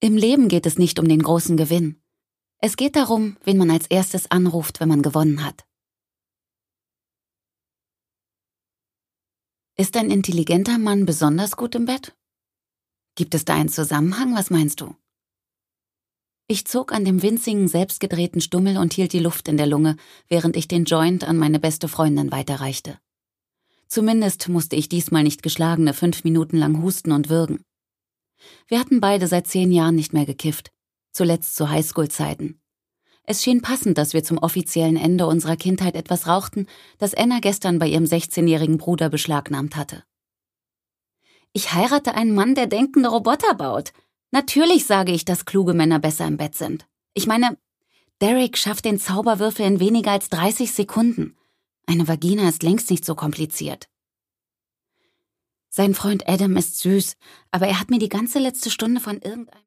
Im Leben geht es nicht um den großen Gewinn. Es geht darum, wen man als erstes anruft, wenn man gewonnen hat. Ist ein intelligenter Mann besonders gut im Bett? Gibt es da einen Zusammenhang? Was meinst du? Ich zog an dem winzigen, selbstgedrehten Stummel und hielt die Luft in der Lunge, während ich den Joint an meine beste Freundin weiterreichte. Zumindest musste ich diesmal nicht geschlagene 5 Minuten lang husten und würgen. Wir hatten beide seit 10 Jahren nicht mehr gekifft, zuletzt zu Highschool-Zeiten. Es schien passend, dass wir zum offiziellen Ende unserer Kindheit etwas rauchten, das Anna gestern bei ihrem 16-jährigen Bruder beschlagnahmt hatte. Ich heirate einen Mann, der denkende Roboter baut. Natürlich sage ich, dass kluge Männer besser im Bett sind. Ich meine, Derek schafft den Zauberwürfel in weniger als 30 Sekunden. Eine Vagina ist längst nicht so kompliziert. Sein Freund Adam ist süß, aber er hat mir die ganze letzte Stunde von irgendeinem